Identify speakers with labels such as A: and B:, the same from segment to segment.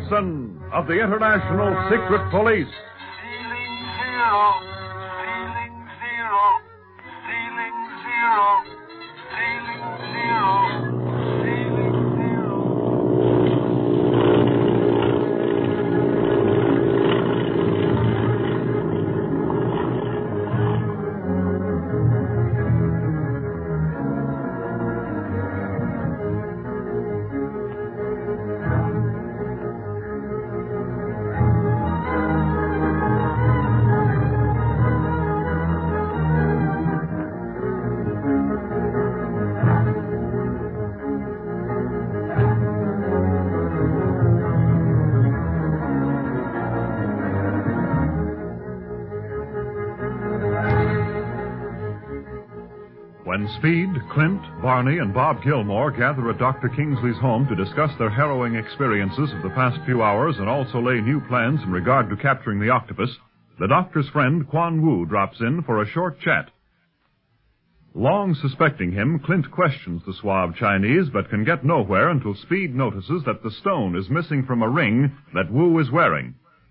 A: Wilson of the International Secret Police.
B: Ceiling zero, ceiling zero, ceiling zero, ceiling zero, ceiling zero.
A: When Speed, Clint, Barney, and Bob Gilmore gather at Dr. Kingsley's home to discuss their harrowing experiences of the past few hours and also lay new plans in regard to capturing the octopus, the doctor's friend, Quan Wu, drops in for a short chat. Long suspecting him, Clint questions the suave Chinese, but can get nowhere until Speed notices that the stone is missing from a ring that Wu is wearing.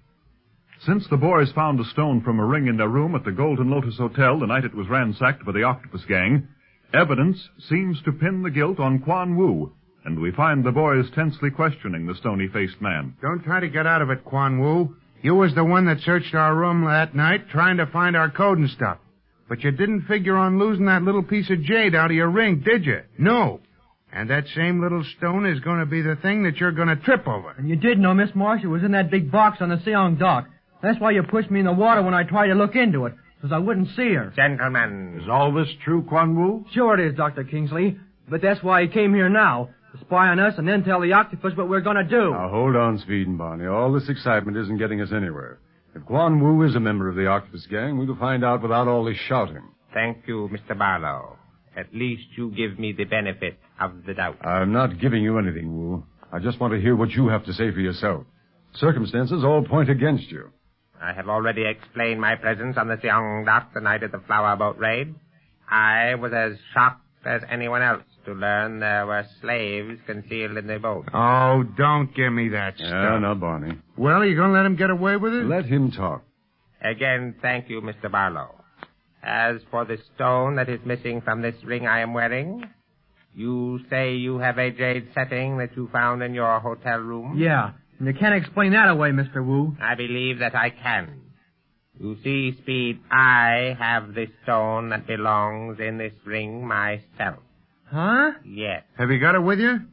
A: Since the boys found a stone from a ring in their room at the Golden Lotus Hotel the night it was ransacked by the octopus gang, evidence seems to pin the guilt on Quan Wu, and we find the boys tensely questioning the stony-faced man.
C: Don't try to get out of it, Quan Wu. You was the one that searched our room that night trying to find our code and stuff. But you didn't figure on losing that little piece of jade out of your ring, did you? No. And that same little stone is going to be the thing that you're going to trip over.
D: And you did know Miss Marsh was in that big box on the Siong dock. That's why you pushed me in the water when I tried to look into it, because I wouldn't see her.
E: Gentlemen.
F: Is all this true, Quan Wu?
D: Sure it is, Dr. Kingsley. But that's why he came here now, to spy on us and then tell the octopus what we're going to do.
F: Now, hold on, Speed and Barney. All this excitement isn't getting us anywhere. If Quan Wu is a member of the octopus gang, we'll find out without all this shouting.
E: Thank you, Mr. Barlow. At least you give me the benefit of the doubt.
F: I'm not giving you anything, Wu. I just want to hear what you have to say for yourself. Circumstances all point against you.
E: I have already explained my presence on the Siong dock the night of the flower boat raid. I was as shocked as anyone else to learn there were slaves concealed in the boat.
C: Oh, don't give me that stuff.
F: Yeah, now, Barney.
C: Well, you going to let him get away with it?
F: Let him talk.
E: Again, thank you, Mr. Barlow. As for the stone that is missing from this ring I am wearing, you say you have a jade setting that you found in your hotel room?
D: Yeah, and you can't explain that away, Mr. Wu.
E: I believe that I can. You see, Speed, I have this stone that belongs in this ring myself.
D: Huh?
E: Yes.
C: Have you got it with you?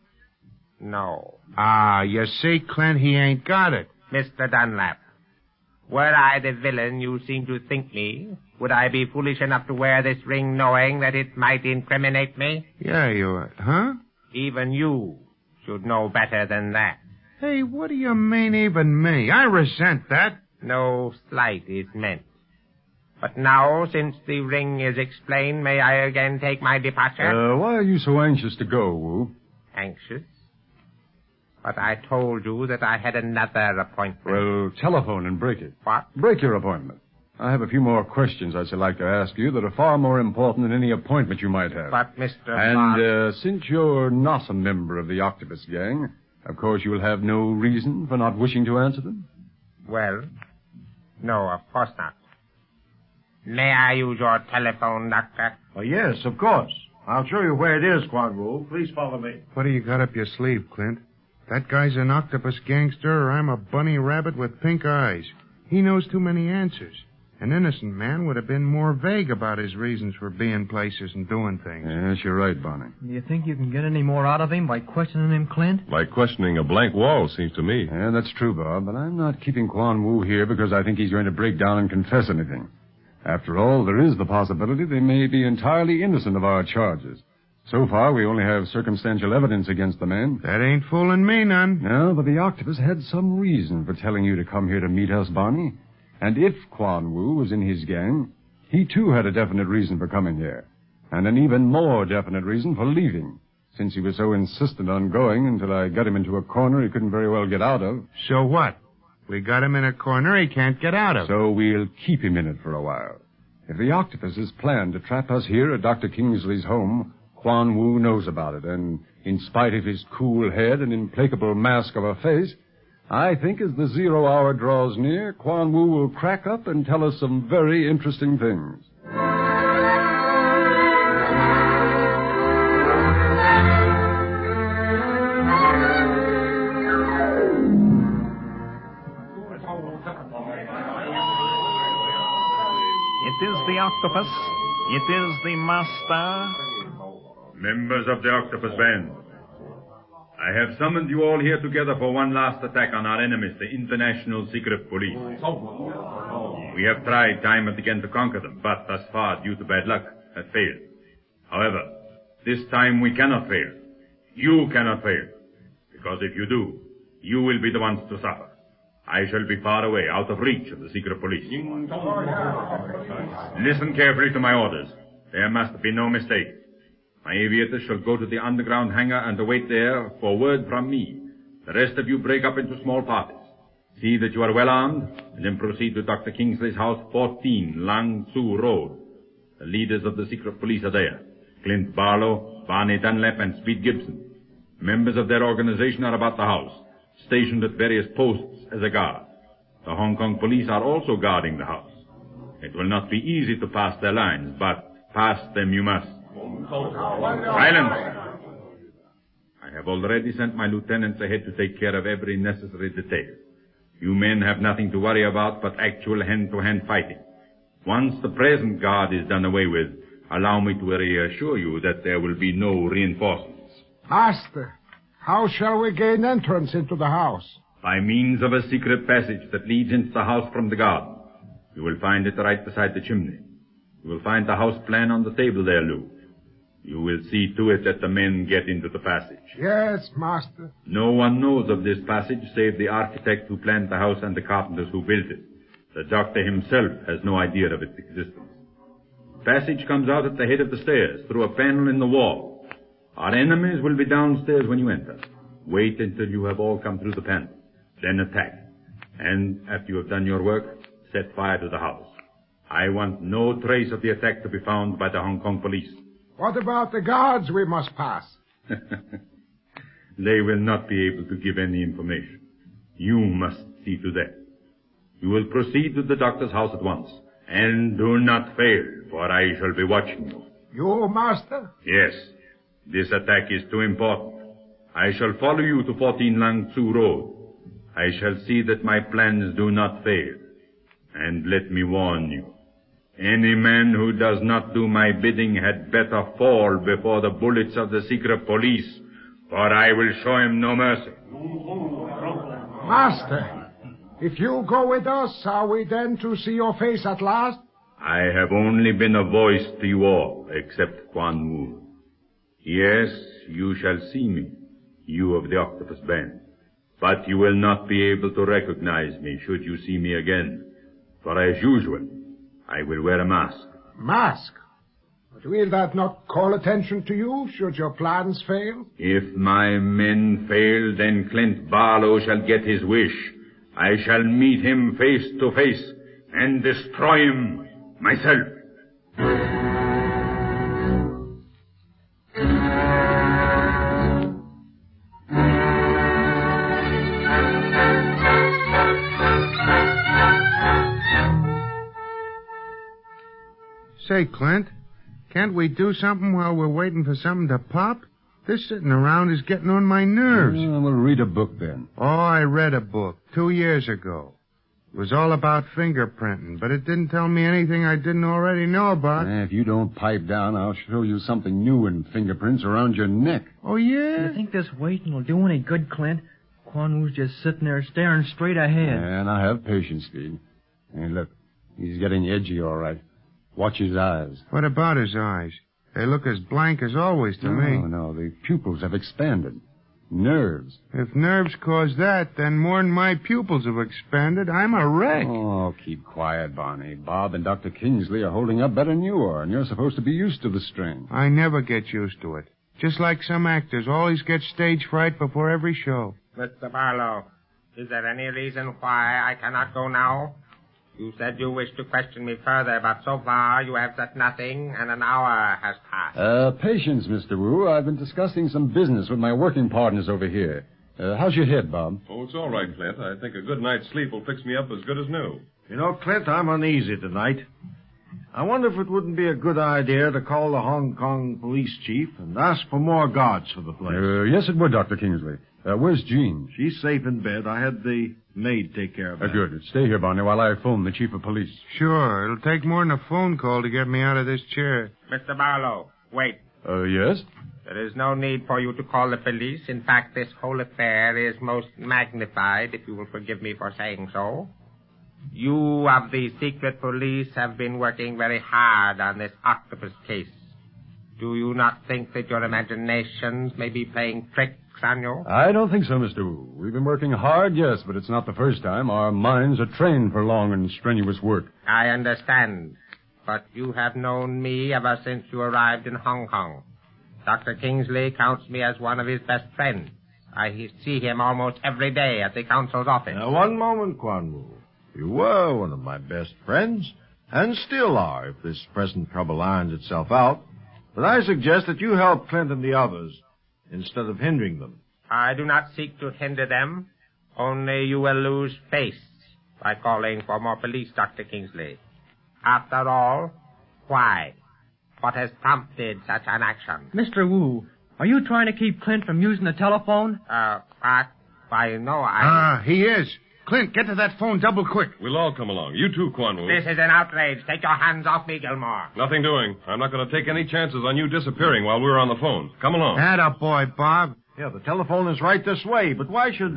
E: No.
C: Ah, you see, Clint, he ain't got it.
E: Mr. Dunlap, were I the villain you seem to think me, would I be foolish enough to wear this ring knowing that it might incriminate me?
C: Yeah, you are. Huh?
E: Even you should know better than that.
C: Hey, what do you mean, even me? I resent that.
E: No slight is meant. But now, since the ring is explained, may I again take my departure?
F: Why are you so anxious to go, Wu?
E: Anxious? But I told you that I had another appointment.
F: Well, telephone and break it.
E: What?
F: Break your appointment. I have a few more questions I should like to ask you that are far more important than any appointment you might have.
E: But, Mr.
F: And, since you're not a member of the Octopus Gang, of course you'll have no reason for not wishing to answer them?
E: Well, no, of course not. May I use your telephone, Doctor?
F: Oh, yes, of course. I'll show you where it is, Quan Wu. Please follow me.
C: What do you got up your sleeve, Clint? That guy's an octopus gangster, or I'm a bunny rabbit with pink eyes. He knows too many answers. An innocent man would have been more vague about his reasons for being places and doing things.
F: Yes, you're right, Barney.
D: Do you think you can get any more out of him by questioning him, Clint?
G: Like questioning a blank wall, seems to me.
F: Yeah, that's true, Bob, but I'm not keeping Quan Wu here because I think he's going to break down and confess anything. After all, there is the possibility they may be entirely innocent of our charges. So far, we only have circumstantial evidence against the man.
C: That ain't fooling me none.
F: No, but the octopus had some reason for telling you to come here to meet us, Barney. And if Quan Wu was in his gang, he too had a definite reason for coming here. And an even more definite reason for leaving, since he was so insistent on going until I got him into a corner he couldn't very well get out of.
C: So what? We got him in a corner he can't get out of.
F: So we'll keep him in it for a while. If the octopus's plan to trap us here at Dr. Kingsley's home, Quan Wu knows about it, and in spite of his cool head and implacable mask of a face, I think as the 0 hour draws near, Quan Wu will crack up and tell us some very interesting things.
H: It is the octopus. It is the master.
I: Members of the octopus band, I have summoned you all here together for one last attack on our enemies, the International Secret Police. We have tried time and again to conquer them, but thus far, due to bad luck, have failed. However, this time we cannot fail. You cannot fail. Because if you do, you will be the ones to suffer. I shall be far away, out of reach of the secret police. Listen carefully to my orders. There must be no mistake. My aviators shall go to the underground hangar and await there for word from me. The rest of you break up into small parties. See that you are well armed, and then proceed to Dr. Kingsley's house, 14 Lang Tzu Road. The leaders of the secret police are there. Clint Barlow, Barney Dunlap, and Speed Gibson. Members of their organization are about the house, stationed at various posts as a guard. The Hong Kong police are also guarding the house. It will not be easy to pass their lines, but pass them you must. Silence! I have already sent my lieutenants ahead to take care of every necessary detail. You men have nothing to worry about but actual hand-to-hand fighting. Once the present guard is done away with, allow me to reassure you that there will be no reinforcements.
J: Master, how shall we gain entrance into the house?
I: By means of a secret passage that leads into the house from the garden. You will find it right beside the chimney. You will find the house plan on the table there, Lou. You will see to it that the men get into the passage.
J: Yes, master.
I: No one knows of this passage save the architect who planned the house and the carpenters who built it. The doctor himself has no idea of its existence. The passage comes out at the head of the stairs through a panel in the wall. Our enemies will be downstairs when you enter. Wait until you have all come through the panel. Then attack. And after you have done your work, set fire to the house. I want no trace of the attack to be found by the Hong Kong police.
J: What about the guards we must pass?
I: They will not be able to give any information. You must see to that. You will proceed to the doctor's house at once. And do not fail, for I shall be watching you.
J: You, master?
I: Yes. This attack is too important. I shall follow you to 14 Lang Tzu Road. I shall see that my plans do not fail. And let me warn you. Any man who does not do my bidding had better fall before the bullets of the secret police, for I will show him no mercy.
J: Master, if you go with us, are we then to see your face at last?
I: I have only been a voice to you all, except Quan Wu. Yes, you shall see me, you of the octopus band. But you will not be able to recognize me should you see me again. For as usual, I will wear a mask.
J: Mask? But will that not call attention to you, should your plans fail?
I: If my men fail, then Clint Barlow shall get his wish. I shall meet him face to face and destroy him myself.
C: Say, Clint, can't we do something while we're waiting for something to pop? This sitting around is getting on my nerves.
F: We'll read a book then.
C: Oh, I read a book 2 years ago. It was all about fingerprinting, but it didn't tell me anything I didn't already know about.
F: If you don't pipe down, I'll show you something new in fingerprints around your neck.
C: Oh, yeah?
D: You think this waiting will do any good, Clint? Quan Wu's just sitting there staring straight ahead.
F: And I have patience, Speed. Hey, look, he's getting edgy, all right. Watch his eyes.
C: What about his eyes? They look as blank as always to me.
F: No, the pupils have expanded. Nerves.
C: If nerves cause that, then more than my pupils have expanded. I'm a wreck.
F: Oh, keep quiet, Barney. Bob and Dr. Kingsley are holding up better than you are, and you're supposed to be used to the strain.
C: I never get used to it. Just like some actors always get stage fright before every show.
E: Mr. Barlow, is there any reason why I cannot go now? You said you wished to question me further, but so far you have said nothing, and an hour has passed.
F: Patience, Mr. Wu. I've been discussing some business with my working partners over here. How's your head, Bob?
G: Oh, it's all right, Clint. I think a good night's sleep will fix me up as good as new.
K: You know, Clint, I'm uneasy tonight. I wonder if it wouldn't be a good idea to call the Hong Kong police chief and ask for more guards for the place.
F: Yes, it would, Dr. Kingsley. Where's Jean?
K: She's safe in bed. I had the maid take care of her.
F: Good. Stay here, Barney, while I phone the chief of police.
C: Sure. It'll take more than a phone call to get me out of this chair.
E: Mr. Barlow, wait.
F: Yes?
E: There is no need for you to call the police. In fact, this whole affair is most magnified, if you will forgive me for saying so. You of the secret police have been working very hard on this octopus case. Do you not think that your imaginations may be playing tricks on you?
F: I don't think so, Mr. Wu. We've been working hard, yes, but it's not the first time. Our minds are trained for long and strenuous work.
E: I understand. But you have known me ever since you arrived in Hong Kong. Dr. Kingsley counts me as one of his best friends. I see him almost every day at the counsel's office.
K: Now, one moment, Quan Wu. You were one of my best friends, and still are, if this present trouble irons itself out. But I suggest that you help Clint and the others instead of hindering them.
E: I do not seek to hinder them. Only you will lose face by calling for more police, Dr. Kingsley. After all, why? What has prompted such an action?
D: Mr. Wu, are you trying to keep Clint from using the telephone?
E: Why, no, I...
C: He is. Clint, get to that phone double quick.
G: We'll all come along. You too, Quan Wu.
E: This is an outrage. Take your hands off me, Gilmore.
G: Nothing doing. I'm not going to take any chances on you disappearing while we're on the phone. Come along.
C: Attaboy, Bob.
K: Yeah, the telephone is right this way, but why should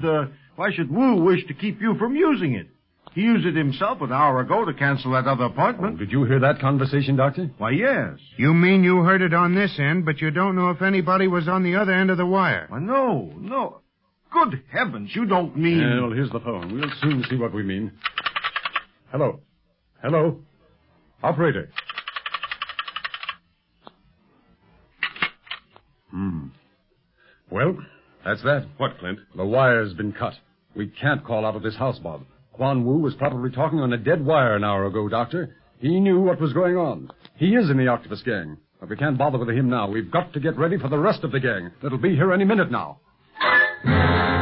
K: Wu wish to keep you from using it? He used it himself an hour ago to cancel that other appointment.
F: Did you hear that conversation, Doctor?
K: Why, yes.
C: You mean you heard it on this end, but you don't know if anybody was on the other end of the wire?
K: Why, no. Good heavens, you don't mean...
F: Well, here's the phone. We'll soon see what we mean. Hello. Operator. Well, that's that.
G: What, Clint?
F: The wire's been cut. We can't call out of this house, Bob. Quan Wu was probably talking on a dead wire an hour ago, Doctor. He knew what was going on. He is in the Octopus gang. But we can't bother with him now. We've got to get ready for the rest of the gang. That'll be here any minute now.